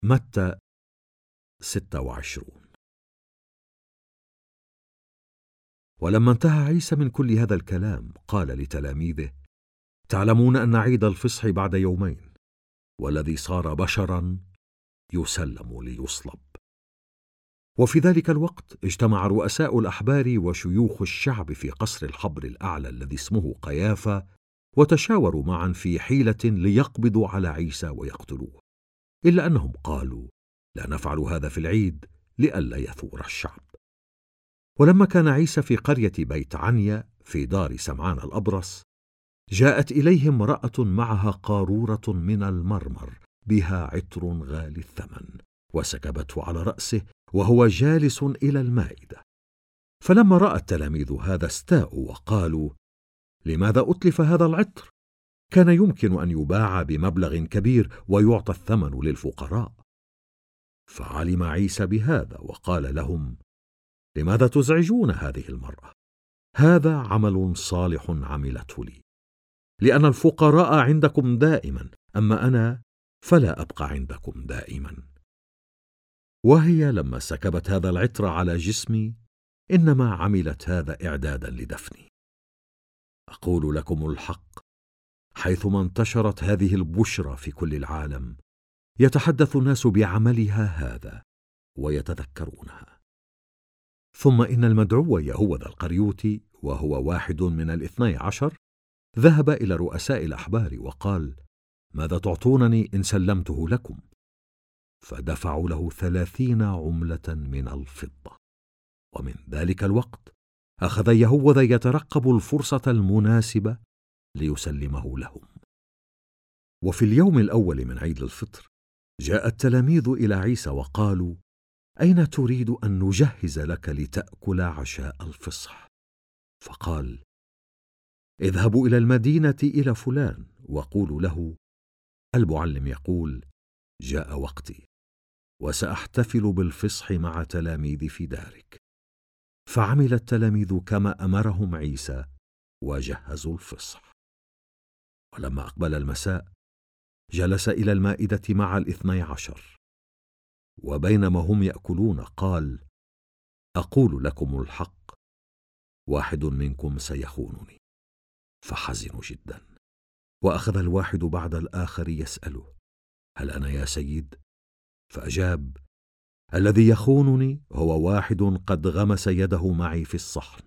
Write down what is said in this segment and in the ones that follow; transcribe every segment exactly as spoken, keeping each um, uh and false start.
متى ستة وعشرون. ولما انتهى عيسى من كل هذا الكلام قال لتلاميذه: تعلمون أن عيد الفصح بعد يومين، والذي صار بشرا يسلم ليصلب. وفي ذلك الوقت اجتمع رؤساء الأحبار وشيوخ الشعب في قصر الحبر الأعلى الذي اسمه قيافة، وتشاوروا معا في حيلة ليقبضوا على عيسى ويقتلوه، إلا أنهم قالوا: لا نفعل هذا في العيد لئلا يثور الشعب. ولما كان عيسى في قرية بيت عنيا في دار سمعان الأبرص، جاءت إليه امرأة معها قارورة من المرمر بها عطر غالي الثمن، وسكبته على رأسه وهو جالس إلى المائدة. فلما رأى التلاميذ هذا استاءوا وقالوا: لماذا أتلف هذا العطر؟ كان يمكن أن يباع بمبلغ كبير ويعطى الثمن للفقراء. فعلم عيسى بهذا وقال لهم: لماذا تزعجون هذه المرأة؟ هذا عمل صالح عملته لي، لأن الفقراء عندكم دائما، أما أنا فلا أبقى عندكم دائما. وهي لما سكبت هذا العطر على جسمي إنما عملت هذا إعدادا لدفني. أقول لكم الحق، حيثما انتشرت هذه البشرى في كل العالم يتحدث الناس بعملها هذا ويتذكرونها. ثم إن المدعو يهوذا القريوطي، وهو واحد من الاثني عشر، ذهب إلى رؤساء الأحبار وقال: ماذا تعطونني إن سلمته لكم؟ فدفعوا له ثلاثين عملة من الفضة. ومن ذلك الوقت أخذ يهوذا يترقب الفرصة المناسبة ليسلمه لهم. وفي اليوم الأول من عيد الفطر جاء التلاميذ إلى عيسى وقالوا: أين تريد أن نجهز لك لتأكل عشاء الفصح؟ فقال: اذهبوا إلى المدينة إلى فلان وقولوا له: المعلم يقول: جاء وقتي وسأحتفل بالفصح مع تلاميذي في دارك. فعمل التلاميذ كما أمرهم عيسى وجهزوا الفصح. ولما أقبل المساء جلس إلى المائدة مع الاثني عشر، وبينما هم يأكلون قال: أقول لكم الحق، واحد منكم سيخونني. فحزنوا جدا، وأخذ الواحد بعد الآخر يسأله: هل أنا يا سيد؟ فأجاب: الذي يخونني هو واحد قد غمس يده معي في الصحن.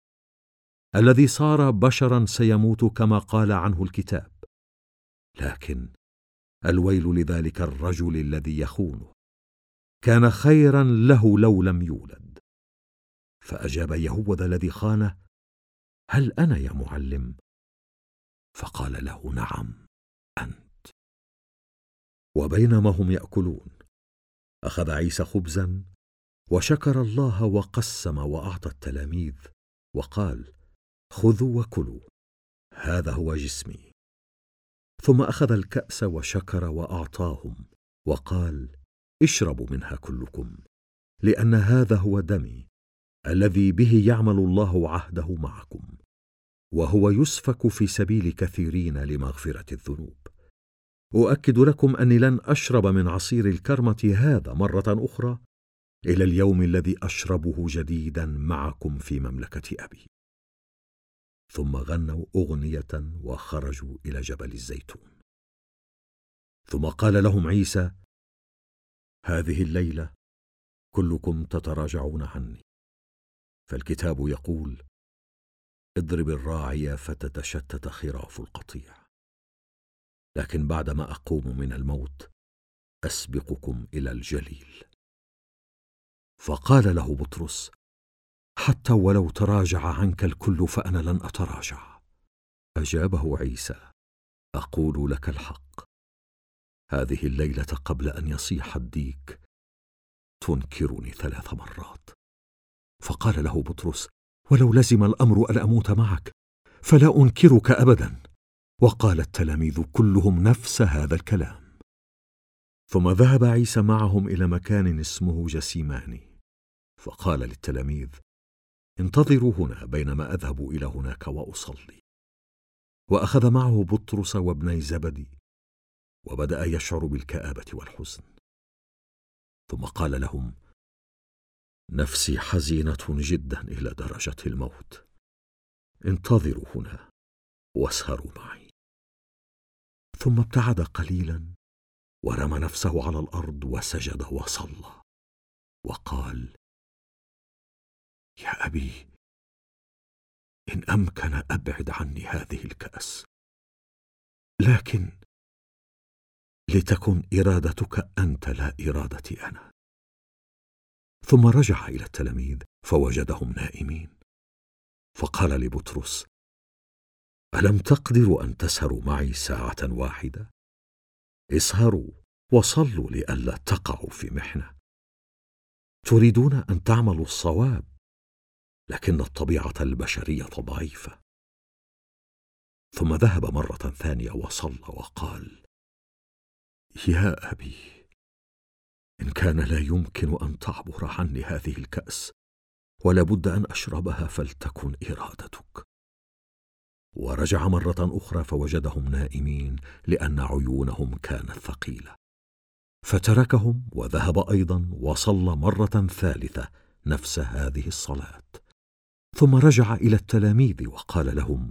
الذي صار بشرا سيموت كما قال عنه الكتاب، لكن الويل لذلك الرجل الذي يخونه، كان خيرا له لو لم يولد. فأجاب يهوذا الذي خانه: هل أنا يا معلم؟ فقال له: نعم أنت. وبينما هم يأكلون أخذ عيسى خبزا وشكر الله وقسم وأعطى التلاميذ وقال: خذوا وكلوا، هذا هو جسمي. ثم أخذ الكأس وشكر وأعطاهم وقال: اشربوا منها كلكم، لأن هذا هو دمي الذي به يعمل الله عهده معكم، وهو يسفك في سبيل كثيرين لمغفرة الذنوب. أؤكد لكم أني لن أشرب من عصير الكرمة هذا مرة أخرى إلى اليوم الذي أشربه جديدا معكم في مملكة أبي. ثم غنوا أغنية وخرجوا إلى جبل الزيتون. ثم قال لهم عيسى: هذه الليلة كلكم تتراجعون عني، فالكتاب يقول: اضرب الراعي فتتشتت خراف القطيع. لكن بعدما أقوم من الموت أسبقكم إلى الجليل. فقال له بطرس: حتى ولو تراجع عنك الكل فأنا لن أتراجع. أجابه عيسى: أقول لك الحق، هذه الليلة قبل أن يصيح الديك تنكرني ثلاث مرات. فقال له بطرس: ولو لزم الأمر أن أموت معك فلا أنكرك أبدا. وقال التلاميذ كلهم نفس هذا الكلام. ثم ذهب عيسى معهم إلى مكان اسمه جسيماني، فقال للتلاميذ: انتظروا هنا بينما أذهب إلى هناك وأصلي. وأخذ معه بطرس وابني زبدي، وبدأ يشعر بالكآبة والحزن. ثم قال لهم: نفسي حزينة جدا إلى درجة الموت، انتظروا هنا واسهروا معي. ثم ابتعد قليلا ورمى نفسه على الأرض وسجد وصلى وقال: يا أبي، إن أمكن أبعد عني هذه الكأس، لكن لتكن إرادتك أنت لا إرادتي أنا. ثم رجع إلى التلاميذ فوجدهم نائمين، فقال لبطرس: ألم تقدروا أن تسهروا معي ساعة واحدة؟ اسهروا وصلوا لئلا تقعوا في محنة. تريدون أن تعملوا الصواب، لكن الطبيعة البشرية ضعيفة. ثم ذهب مرة ثانية وصلى وقال: يا أبي، إن كان لا يمكن أن تعبر عني هذه الكأس ولا بد أن أشربها فلتكن إرادتك. ورجع مرة أخرى فوجدهم نائمين لأن عيونهم كانت ثقيلة، فتركهم وذهب أيضا وصلى مرة ثالثة نفس هذه الصلاة. ثم رجع إلى التلاميذ وقال لهم: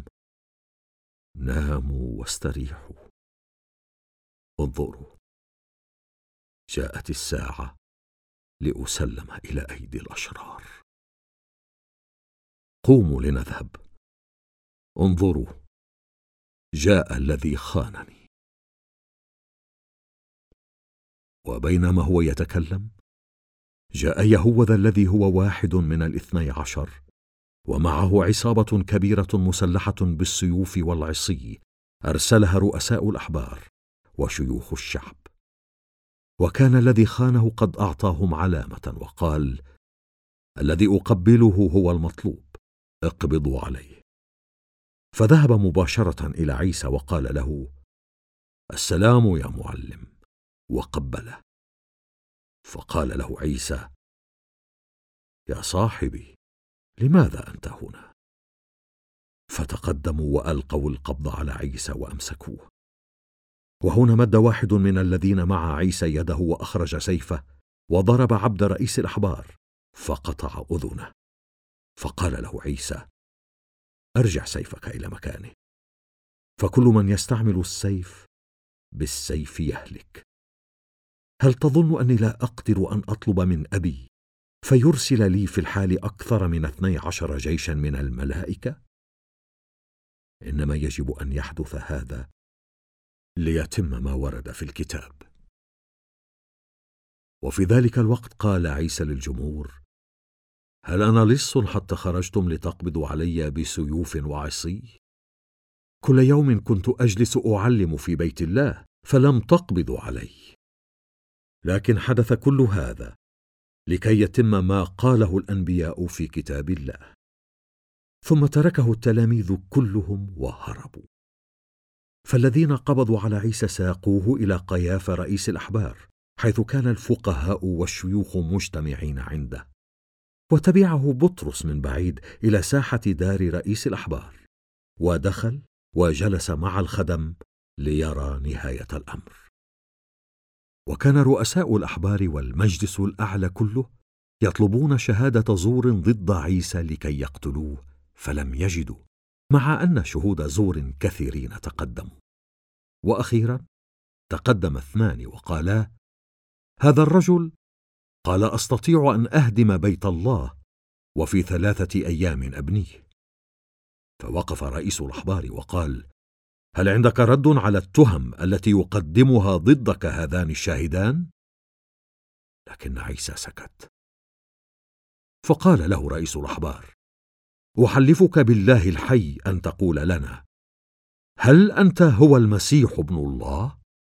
ناموا واستريحوا. انظروا، جاءت الساعة لأسلم إلى أيدي الأشرار. قوموا لنذهب. انظروا، جاء الذي خانني. وبينما هو يتكلم، جاء يهوذا الذي هو واحد من الاثني عشر، ومعه عصابة كبيرة مسلحة بالسيوف والعصي، أرسلها رؤساء الأحبار وشيوخ الشعب. وكان الذي خانه قد أعطاهم علامة وقال: الذي أقبله هو المطلوب، اقبضوا عليه. فذهب مباشرة إلى عيسى وقال له: السلام يا معلم، وقبله. فقال له عيسى: يا صاحبي، لماذا أنت هنا؟ فتقدموا وألقوا القبض على عيسى وأمسكوه. وهنا مد واحد من الذين مع عيسى يده وأخرج سيفه وضرب عبد رئيس الأحبار فقطع أذنه. فقال له عيسى: أرجع سيفك إلى مكانه، فكل من يستعمل السيف بالسيف يهلك. هل تظن أني لا أقدر أن أطلب من أبي فيرسل لي في الحال أكثر من اثني عشر جيشا من الملائكة؟ إنما يجب أن يحدث هذا ليتم ما ورد في الكتاب. وفي ذلك الوقت قال عيسى للجمهور: هل أنا لص حتى خرجتم لتقبضوا علي بسيوف وعصي؟ كل يوم كنت أجلس أعلم في بيت الله فلم تقبضوا علي. لكن حدث كل هذا لكي يتم ما قاله الأنبياء في كتاب الله. ثم تركه التلاميذ كلهم وهربوا. فالذين قبضوا على عيسى ساقوه إلى قيافة رئيس الأحبار، حيث كان الفقهاء والشيوخ مجتمعين عنده. وتبعه بطرس من بعيد إلى ساحة دار رئيس الأحبار، ودخل وجلس مع الخدم ليرى نهاية الأمر. وكان رؤساء الأحبار والمجلس الأعلى كله يطلبون شهادة زور ضد عيسى لكي يقتلوه، فلم يجدوا، مع أن شهود زور كثيرين تقدموا. وأخيرا تقدم اثنان وقالا: هذا الرجل قال أستطيع أن أهدم بيت الله وفي ثلاثة أيام أبنيه. فوقف رئيس الأحبار وقال: هل عندك رد على التهم التي يقدمها ضدك هذان الشاهدان؟ لكن عيسى سكت. فقال له رئيس الأحبار: أحلفك بالله الحي أن تقول لنا، هل أنت هو المسيح ابن الله؟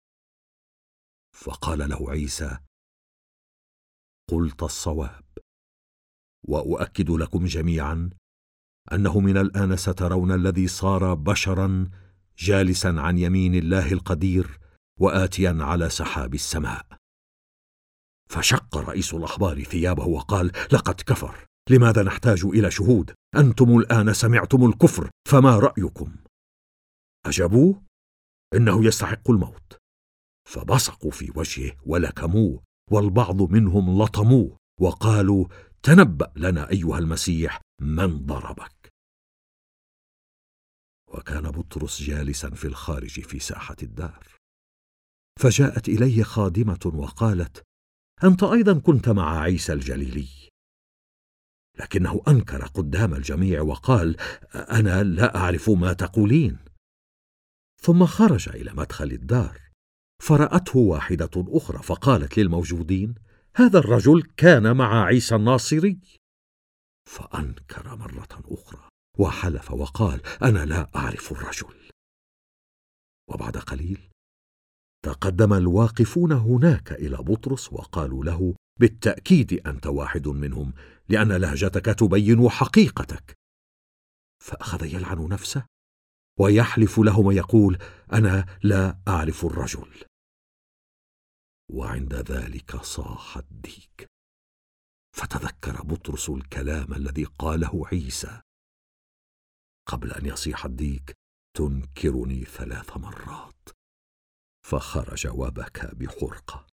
فقال له عيسى: قلت الصواب، وأؤكد لكم جميعا أنه من الآن سترون الذي صار بشرا جالسا عن يمين الله القدير وآتيا على سحاب السماء. فشق رئيس الأحبار ثيابه وقال: لقد كفر، لماذا نحتاج إلى شهود؟ أنتم الآن سمعتم الكفر، فما رأيكم؟ أجابوه: إنه يستحق الموت. فبصقوا في وجهه ولكموه والبعض منهم لطموه وقالوا: تنبأ لنا أيها المسيح، من ضربك؟ وكان بطرس جالسا في الخارج في ساحة الدار، فجاءت إليه خادمة وقالت: أنت أيضا كنت مع عيسى الجليلي. لكنه أنكر قدام الجميع وقال: أنا لا أعرف ما تقولين. ثم خرج إلى مدخل الدار، فرأته واحدة أخرى فقالت للموجودين: هذا الرجل كان مع عيسى الناصري. فأنكر مرة أخرى وحلف وقال: أنا لا أعرف الرجل. وبعد قليل تقدم الواقفون هناك إلى بطرس وقالوا له: بالتأكيد أنت واحد منهم، لأن لهجتك تبين حقيقتك. فأخذ يلعن نفسه ويحلف لهم ويقول: أنا لا أعرف الرجل. وعند ذلك صاح الديك، فتذكر بطرس الكلام الذي قاله عيسى: قبل أن يصيح الديك تنكرني ثلاث مرات. فخرج وبكى بحرقة.